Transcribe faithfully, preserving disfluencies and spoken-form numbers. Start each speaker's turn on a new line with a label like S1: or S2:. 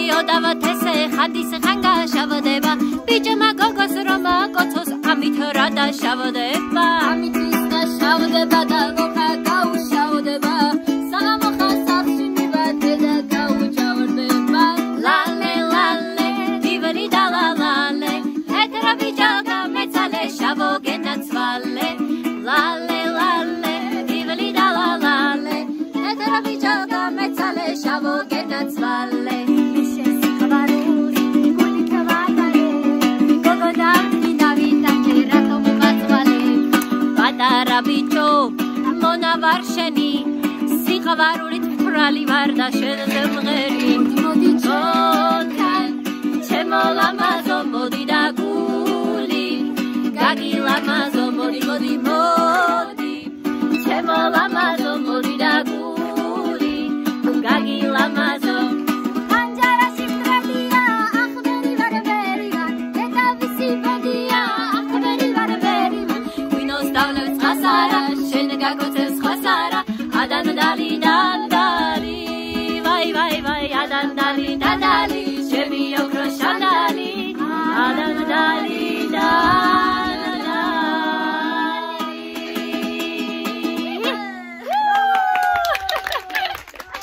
S1: მოდიოდა თესე ხადის ხანგა შავდება ბიჭმა გოგოს რომ აკოცოს ამით რა დაშავდება ამით ის დაშავდება და მოხა გაუშავდება სამოხა სახში მივადე და გაუჯავრდება ლალე ლალე დივერი და ლალე ეთრა ბიჭა გამეცალე შავო გენაცვალე ლალე ლალე დივერი და ლალე ეთრა ბიჭა გამეცალე შავო გენაცვალე Bicho, mona varsheni, sikavarulит prali varda shelze mgeri. Modi chotan, chemola mazo modi da guli, gagi la mazo.